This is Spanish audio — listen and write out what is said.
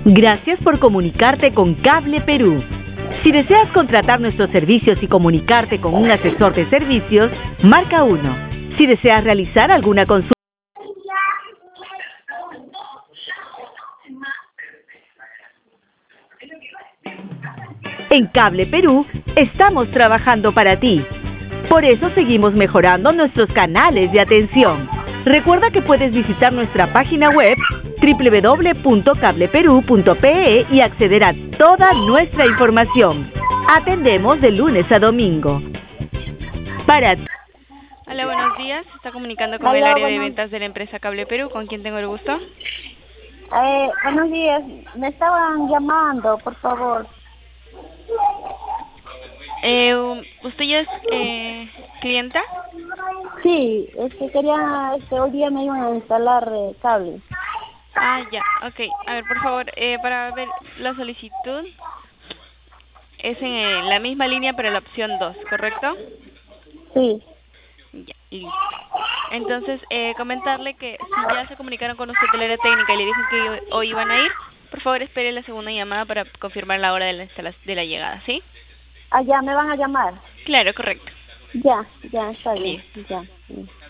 Gracias por comunicarte con Cable Perú. Si deseas contratar nuestros servicios y comunicarte con un asesor de servicios, marca 1. Si deseas realizar alguna consulta, en Cable Perú estamos trabajando para ti. Por eso seguimos mejorando nuestros canales de atención. Recuerda que puedes visitar nuestra página web www.cableperu.pe y acceder a toda nuestra información. Atendemos de lunes a domingo. Hola, buenos días. Se está comunicando con el área de ventas de la empresa Cable Perú. ¿Con quién tengo el gusto? Buenos días. Me estaban llamando, por favor. ¿Usted ya es clienta? Sí, quería, hoy día me iban a instalar cable. Ah, ya, ok. A ver, por favor, para ver la solicitud, es en la misma línea, pero la opción 2, ¿correcto? Sí. Ya, listo. Entonces, comentarle que si ya se comunicaron con usted del área técnica y le dijo que hoy iban a ir, por favor espere la segunda llamada para confirmar la hora de la llegada, ¿sí? Ah, ya, me van a llamar. Claro, correcto. Ya, está bien. Listo. Ya.